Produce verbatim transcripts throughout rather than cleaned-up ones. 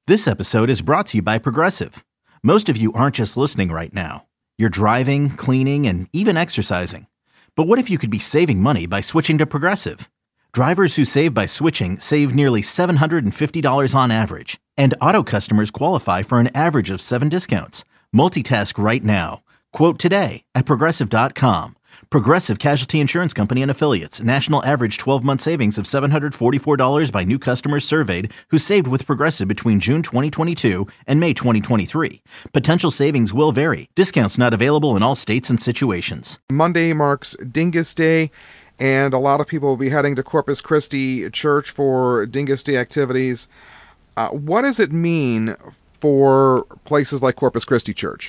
This episode is brought to you by Progressive. Most of you aren't just listening right now. You're driving, cleaning, and even exercising. But what if you could be saving money by switching to Progressive? Drivers who save by switching save nearly seven hundred fifty dollars on average. And auto customers qualify for an average of seven discounts. Multitask right now. Quote today at Progressive dot com. Progressive Casualty Insurance Company and Affiliates. National average twelve-month savings of seven hundred forty-four dollars by new customers surveyed who saved with Progressive between June twenty twenty-two and May twenty twenty-three. Potential savings will vary. Discounts not available in all states and situations. Monday marks Dingus Day, and a lot of people will be heading to Corpus Christi Church for Dingus Day activities. Uh, what does it mean for places like Corpus Christi Church?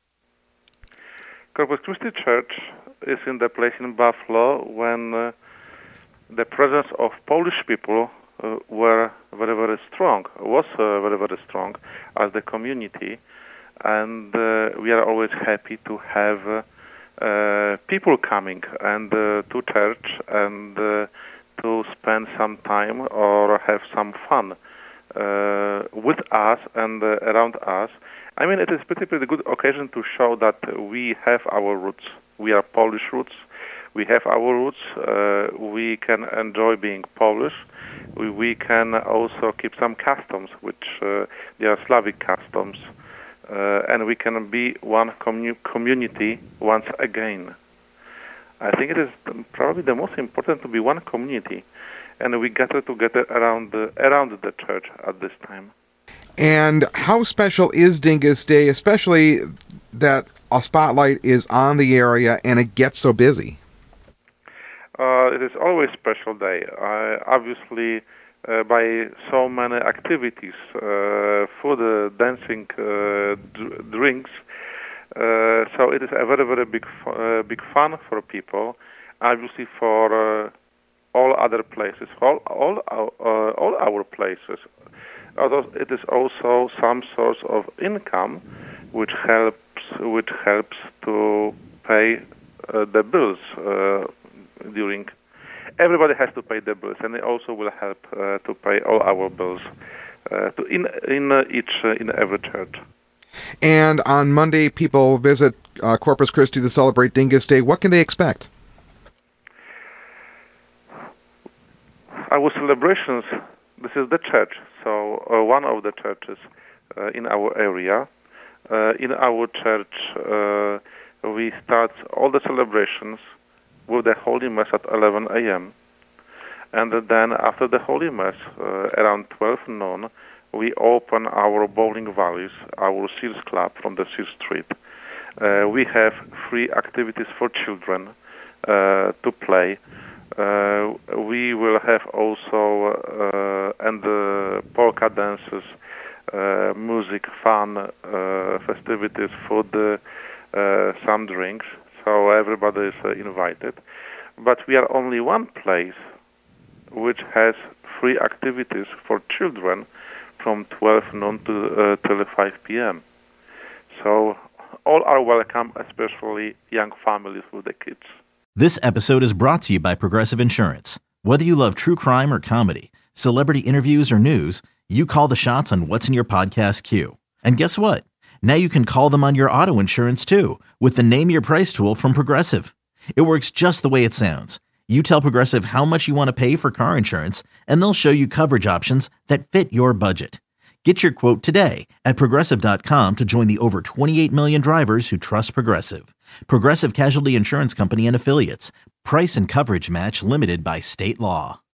Corpus Christi Church is in the place in Buffalo when uh, the presence of Polish people uh, were very, very strong, was uh, very, very strong as the community. And uh, we are always happy to have uh, uh, people coming and uh, to church and uh, to spend some time or have some fun uh, with us and uh, around us. I mean, it is pretty, pretty good occasion to show that we have our roots. We are Polish roots. We have our roots. Uh, we can enjoy being Polish. We, we can also keep some customs, which uh, they are Slavic customs. Uh, and we can be one commu- community once again. I think it is probably the most important to be one community. And we gather together around the, around the church at this time. And how special is Dingus Day, especially that a spotlight is on the area and it gets so busy? Uh, it is always a special day. Uh, obviously, uh, by so many activities, uh, food, uh, dancing, uh, d- drinks. Uh, so it is a very, very big, fu- uh, big fun for people. Obviously, for uh, all other places, all, all, our, uh, all our places. Although it is also some source of income, which helps which helps to pay uh, the bills uh, during. Everybody has to pay the bills, and it also will help uh, to pay all our bills uh, to in in uh, each uh, in every church. And on Monday, people visit uh, Corpus Christi to celebrate Dingus Day. What can they expect? Our celebrations. This is the church, so uh, one of the churches uh, in our area. Uh, in our church, uh, we start all the celebrations with the Holy Mass at eleven a.m. And then after the Holy Mass, uh, around twelve noon, we open our bowling valleys, our Sears Club from the Sears Street. Uh, we have free activities for children uh, to play. Uh, we will have also uh, and uh, polka dances, uh, music, fun, uh, festivities, food, uh, some drinks. So everybody is uh, invited. But we are only one place which has free activities for children from twelve noon to uh, till five p.m. So all are welcome, especially young families with the kids. This episode is brought to you by Progressive Insurance. Whether you love true crime or comedy, celebrity interviews or news, you call the shots on what's in your podcast queue. And guess what? Now you can call them on your auto insurance too with the Name Your Price tool from Progressive. It works just the way it sounds. You tell Progressive how much you want to pay for car insurance, and they'll show you coverage options that fit your budget. Get your quote today at Progressive dot com to join the over twenty-eight million drivers who trust Progressive. Progressive Casualty Insurance Company and Affiliates. Price and coverage match limited by state law.